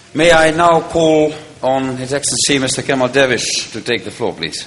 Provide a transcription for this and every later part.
May I now call on His Excellency Mr. Kemal Dervish to take the floor, please.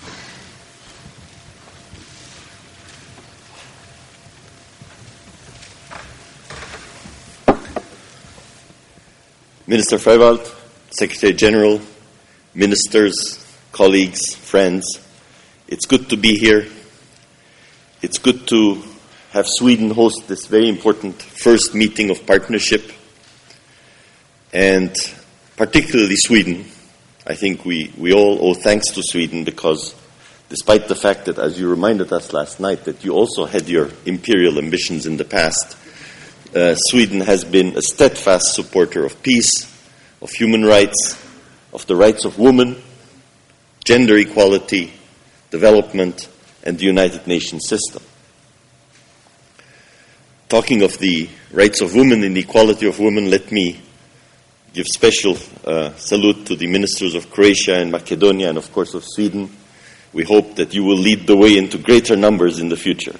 Minister Freiwald, Secretary General, ministers, colleagues, friends, it's good to be here. It's good to have Sweden host this very important first meeting of partnership. And particularly Sweden, I think we all owe thanks to Sweden because despite the fact that, as you reminded us last night, that you also had your imperial ambitions in the past, Sweden has been a steadfast supporter of peace, of human rights, of the rights of women, gender equality, development, and the United Nations system. Talking of the rights of women and the equality of women, let me give special salute to the ministers of Croatia and Macedonia and, of course, of Sweden. We hope that you will lead the way into greater numbers in the future.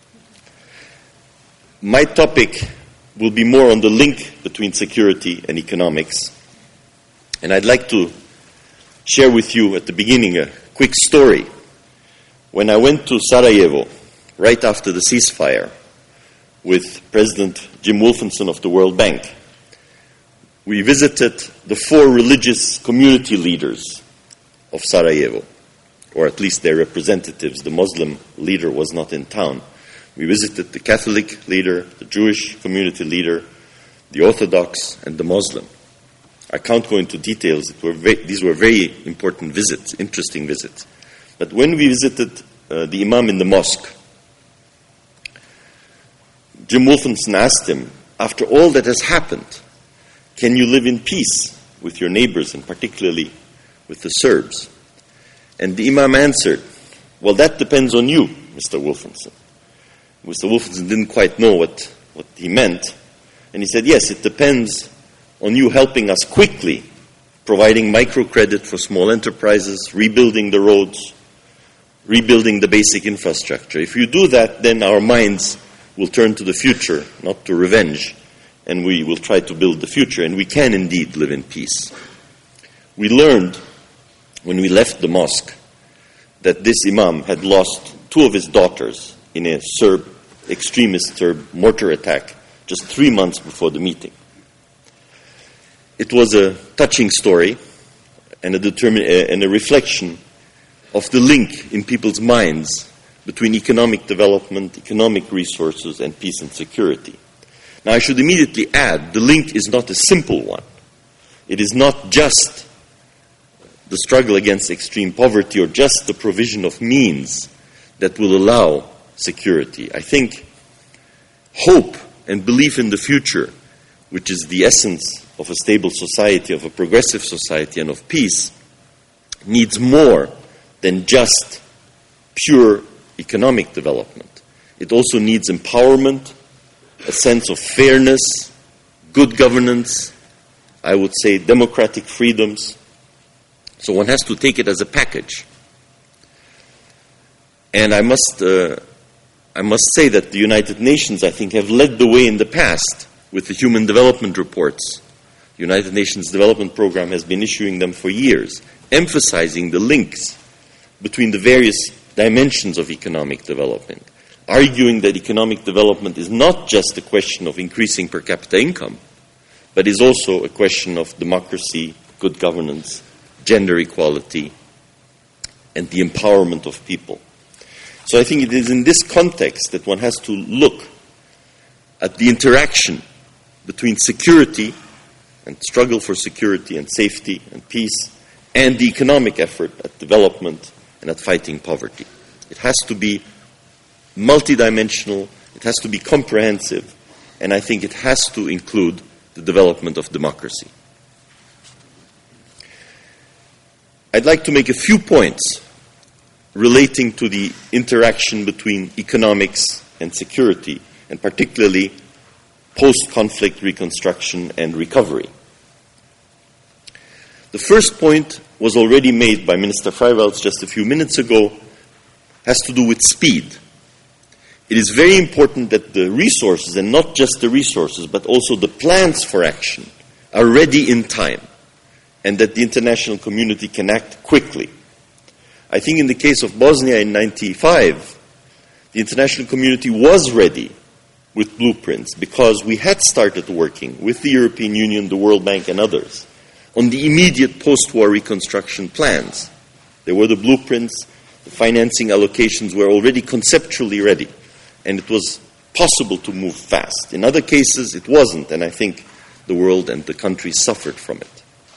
My topic will be more on the link between security and economics. And I'd like to share with you at the beginning a quick story. When I went to Sarajevo right after the ceasefire with President Jim Wolfenson of the World Bank, we visited the 4 religious community leaders of Sarajevo, or at least their representatives. The Muslim leader was not in town. We visited the Catholic leader, the Jewish community leader, the Orthodox, and the Muslim. I can't go into details. These were very important visits, interesting visits. But when we visited the Imam in the mosque, Jim Wolfenson asked him, after all that has happened, can you live in peace with your neighbors and particularly with the Serbs? And the Imam answered, well, that depends on you, Mr. Wolfenson. Mr. Wolfenson didn't quite know what he meant. And he said, yes, it depends on you helping us quickly, providing microcredit for small enterprises, rebuilding the roads, rebuilding the basic infrastructure. If you do that, then our minds will turn to the future, not to revenge, and we will try to build the future, and we can indeed live in peace. We learned when we left the mosque that this Imam had lost 2 of his daughters in a extremist Serb mortar attack just 3 months before the meeting. It was a touching story and a reflection of the link in people's minds between economic development, economic resources, and peace and security. Now, I should immediately add, the link is not a simple one. It is not just the struggle against extreme poverty or just the provision of means that will allow security. I think hope and belief in the future, which is the essence of a stable society, of a progressive society, and of peace, needs more than just pure economic development. It also needs empowerment, a sense of fairness, good governance, I would say democratic freedoms. So one has to take it as a package. And I must say that the United Nations, I think, have led the way in the past with the Human Development Reports. The United Nations Development Program has been issuing them for years, emphasizing the links between the various dimensions of economic development, arguing that economic development is not just a question of increasing per capita income, but is also a question of democracy, good governance, gender equality, and the empowerment of people. So I think it is in this context that one has to look at the interaction between security and struggle for security and safety and peace and the economic effort at development and at fighting poverty. It has to be multidimensional, it has to be comprehensive, and I think it has to include the development of democracy. I'd like to make a few points relating to the interaction between economics and security, and particularly post-conflict reconstruction and recovery. The first point was already made by Minister Freiwald just a few minutes ago, has to do with speed. It is very important that the resources, and not just the resources, but also the plans for action, are ready in time and that the international community can act quickly. I think in the case of Bosnia in 1995, the international community was ready with blueprints because we had started working with the European Union, the World Bank and others on the immediate post-war reconstruction plans. There were the blueprints, the financing allocations were already conceptually ready, and it was possible to move fast. In other cases, it wasn't, and I think the world and the countries suffered from it.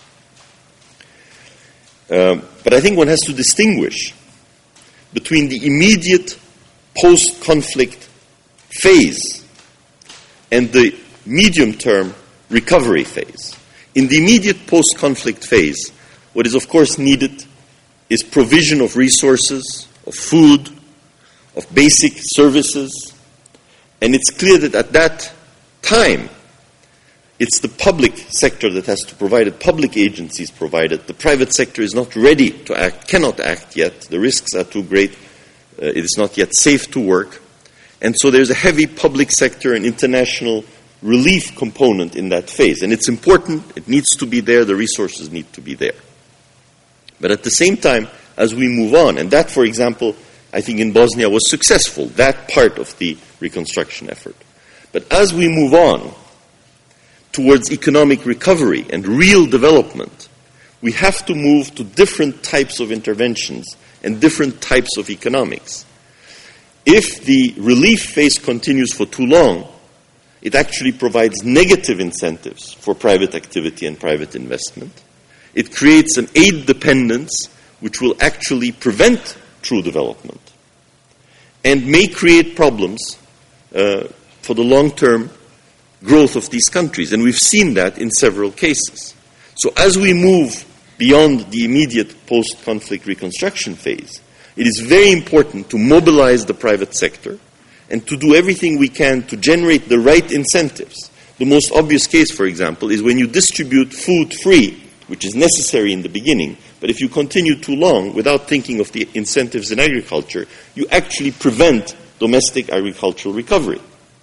But I think one has to distinguish between the immediate post-conflict phase and the medium-term recovery phase. In the immediate post-conflict phase, what is of course needed is provision of resources, of food, of basic services, and it's clear that at that time, it's the public sector that has to provide it, public agencies provide it. The private sector is not ready to act, cannot act yet. The risks are too great. It is not yet safe to work. And so there's a heavy public sector and international relief component in that phase. And it's important, it needs to be there, the resources need to be there. But at the same time, as we move on, and that, for example, I think in Bosnia was successful, that part of the reconstruction effort. But as we move on towards economic recovery and real development, we have to move to different types of interventions and different types of economics. If the relief phase continues for too long, it actually provides negative incentives for private activity and private investment. It creates an aid dependence which will actually prevent true development and may create problems for the long-term growth of these countries. And we've seen that in several cases. So as we move beyond the immediate post-conflict reconstruction phase, it is very important to mobilize the private sector and to do everything we can to generate the right incentives. The most obvious case, for example, is when you distribute food free, which is necessary in the beginning, but if you continue too long without thinking of the incentives in agriculture, you actually prevent domestic agricultural recovery.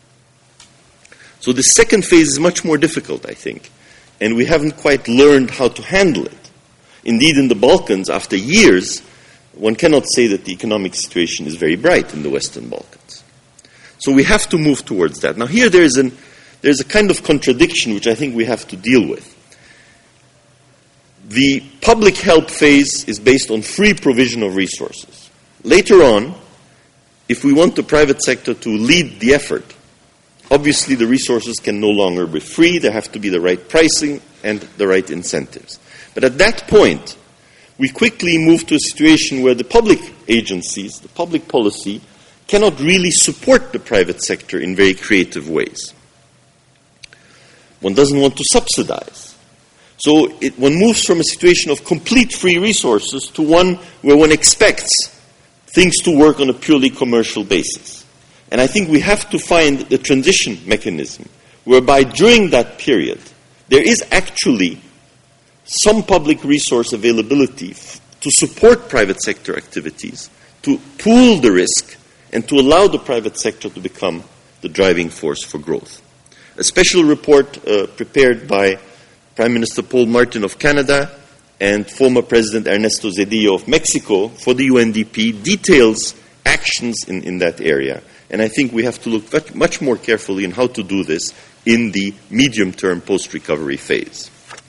So the second phase is much more difficult, I think, and we haven't quite learned how to handle it. Indeed, in the Balkans, after years, one cannot say that the economic situation is very bright in the Western Balkans. So we have to move towards that. Now here there's a kind of contradiction which I think we have to deal with. The public help phase is based on free provision of resources. Later on, if we want the private sector to lead the effort, obviously the resources can no longer be free, there have to be the right pricing and the right incentives. But at that point, we quickly move to a situation where the public agencies, the public policy, cannot really support the private sector in very creative ways. One doesn't want to subsidize. So one moves from a situation of complete free resources to one where one expects things to work on a purely commercial basis. And I think we have to find the transition mechanism whereby during that period there is actually some public resource availability to support private sector activities, to pool the risk, and to allow the private sector to become the driving force for growth. A special report prepared by Prime Minister Paul Martin of Canada and former President Ernesto Zedillo of Mexico for the UNDP details actions in that area. And I think we have to look much more carefully in how to do this in the medium-term post-recovery phase.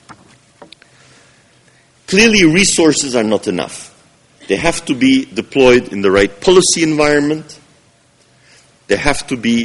Clearly, resources are not enough. They have to be deployed in the right policy environment. There has to be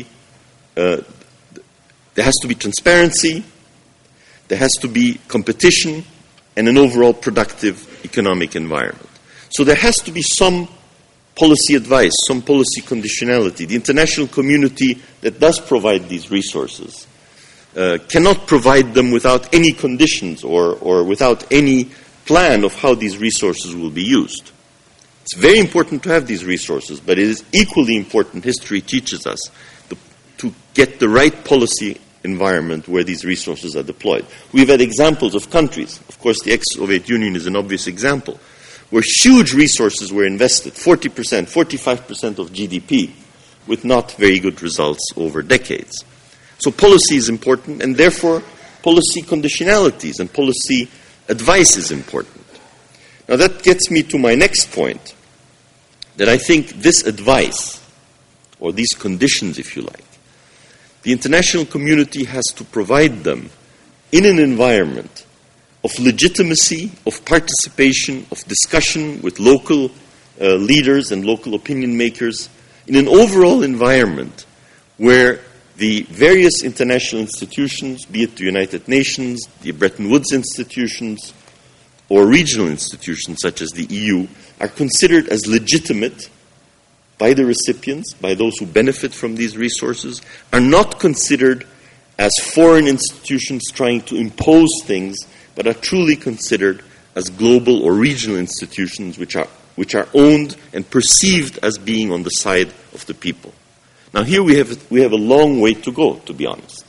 transparency. There has to be competition and an overall productive economic environment. So there has to be some policy advice, some policy conditionality. The international community that does provide these resources cannot provide them without any conditions or without any plan of how these resources will be used. It's very important to have these resources, but it is equally important, history teaches us, to get the right policy environment where these resources are deployed. We've had examples of countries, of course the ex-Soviet Union is an obvious example, where huge resources were invested, 40%, 45% of GDP, with not very good results over decades. So policy is important, and therefore policy conditionalities and policy advice is important. Now that gets me to my next point, that I think this advice, or these conditions if you like, the international community has to provide them in an environment of legitimacy, of participation, of discussion with local leaders and local opinion makers, in an overall environment where the various international institutions, be it the United Nations, the Bretton Woods institutions, or regional institutions such as the EU, are considered as legitimate by the recipients, by those who benefit from these resources, are not considered as foreign institutions trying to impose things, but are truly considered as global or regional institutions which are owned and perceived as being on the side of the people. Now here we have a long way to go, to be honest.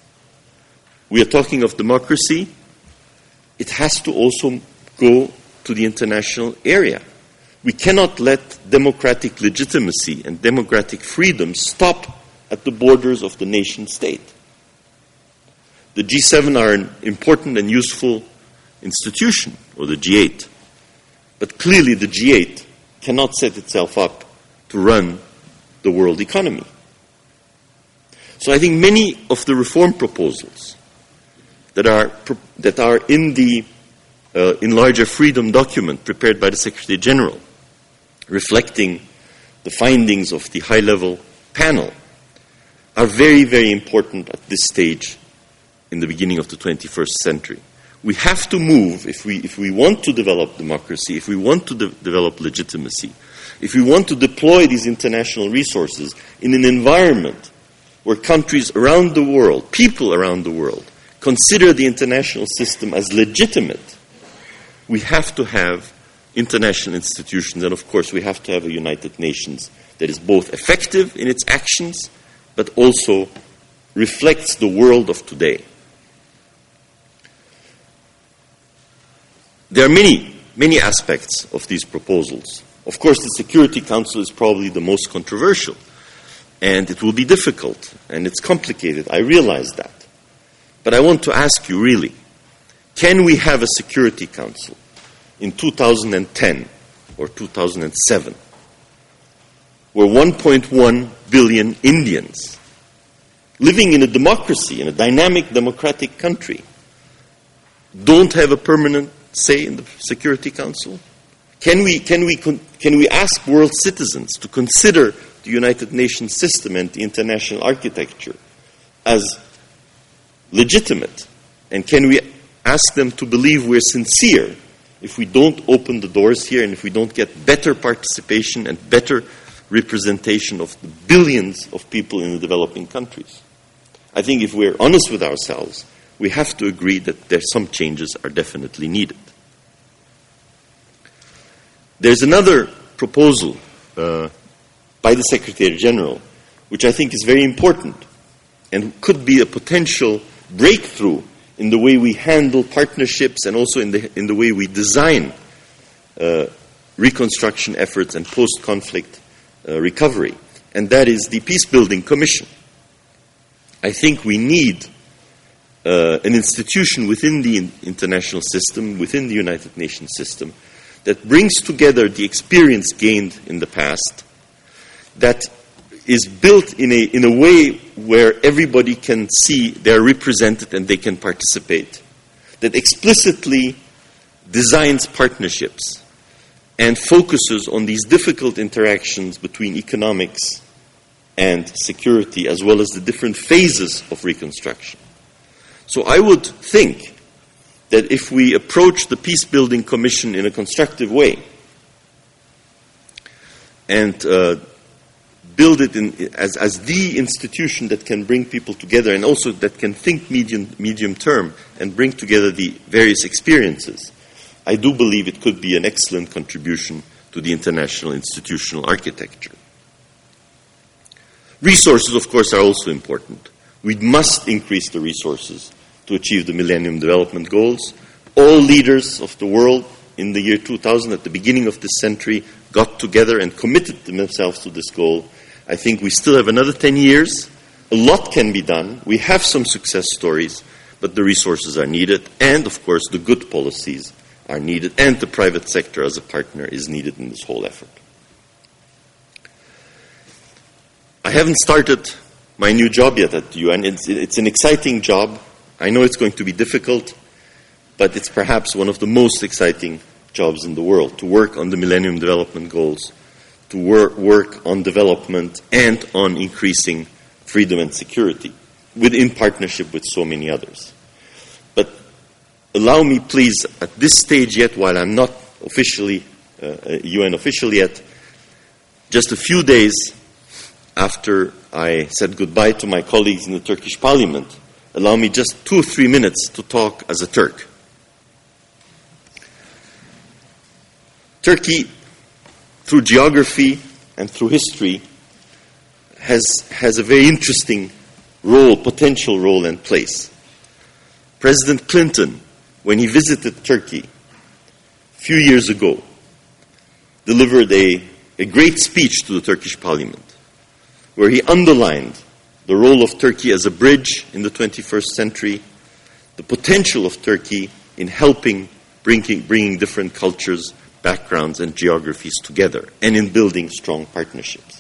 We are talking of democracy. It has to also go to the international area. We cannot let democratic legitimacy and democratic freedom stop at the borders of the nation state. The G7 are an important and useful institution, or the G8. But clearly the G8 cannot set itself up to run the world economy. So I think many of the reform proposals that are in the Enlarged Freedom document prepared by the Secretary General, reflecting the findings of the high-level panel, are very, very important at this stage in the beginning of the 21st century. We have to move, if we want to develop democracy, if we want to develop legitimacy, if we want to deploy these international resources in an environment where countries around the world, people around the world, consider the international system as legitimate, we have to have international institutions, and of course we have to have a United Nations that is both effective in its actions, but also reflects the world of today. There are many, many aspects of these proposals. Of course, the Security Council is probably the most controversial, and it will be difficult, and it's complicated. I realize that. But I want to ask you, really, can we have a Security Council in 2010 or 2007 where 1.1 billion Indians living in a democracy, in a dynamic democratic country, don't have a permanent say in the Security Council? Can we ask world citizens to consider the United Nations system and the international architecture as legitimate? And can we ask them to believe we're sincere if we don't open the doors here and if we don't get better participation and better representation of the billions of people in the developing countries? I think if we're honest with ourselves, we have to agree that some changes are definitely needed. There's another proposal by the Secretary General, which I think is very important and could be a potential breakthrough in the way we handle partnerships and also in the way we design reconstruction efforts and post-conflict recovery, and that is the Peace-Building Commission. I think we need an institution within the international system, within the United Nations system, that brings together the experience gained in the past, that is built in a way where everybody can see they're represented and they can participate, that explicitly designs partnerships and focuses on these difficult interactions between economics and security, as well as the different phases of reconstruction. So I would think that if we approach the Peace-Building Commission in a constructive way and build it as the institution that can bring people together and also that can think medium term and bring together the various experiences, I do believe it could be an excellent contribution to the international institutional architecture. Resources, of course, are also important. We must increase the resources to achieve the Millennium Development Goals. All leaders of the world in the year 2000, at the beginning of this century, got together and committed themselves to this goal. I think we still have another 10 years. A lot can be done. We have some success stories, but the resources are needed, and of course the good policies are needed, and the private sector as a partner is needed in this whole effort. I haven't started my new job yet at the UN. It's an exciting job. I know it's going to be difficult, but it's perhaps one of the most exciting jobs in the world, to work on the Millennium Development Goals, to work on development and on increasing freedom and security, in partnership with so many others. But allow me, please, at this stage yet, while I'm not officially a UN official yet, just a few days after I said goodbye to my colleagues in the Turkish parliament, allow me just 2 or 3 minutes to talk as a Turk. Turkey, through geography and through history, has a very interesting role, potential role and place. President Clinton, when he visited Turkey a few years ago, delivered a great speech to the Turkish parliament, where he underlined the role of Turkey as a bridge in the 21st century, the potential of Turkey in helping bringing different cultures, backgrounds and geographies together, and in building strong partnerships.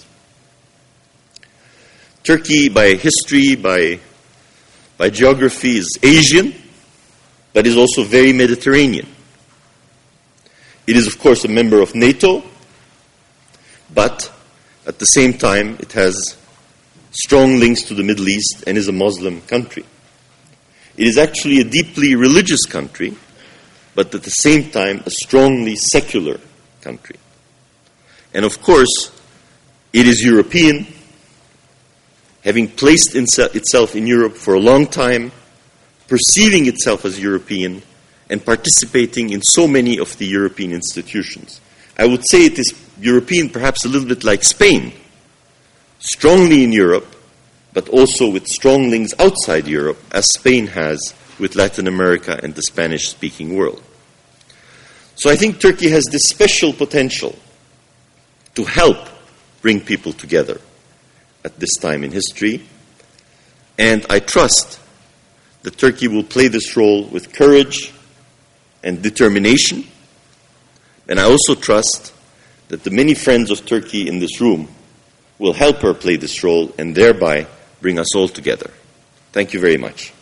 Turkey, by history, by geography, is Asian, but is also very Mediterranean. It is, of course, a member of NATO, but at the same time, it has strong links to the Middle East and is a Muslim country. It is actually a deeply religious country, but at the same time, a strongly secular country. And of course, it is European, having placed itself in Europe for a long time, perceiving itself as European, and participating in so many of the European institutions. I would say it is European, perhaps a little bit like Spain, strongly in Europe, but also with strong links outside Europe, as Spain has with Latin America and the Spanish-speaking world. So I think Turkey has this special potential to help bring people together at this time in history, and I trust that Turkey will play this role with courage and determination, and I also trust that the many friends of Turkey in this room will help her play this role and thereby bring us all together. Thank you very much.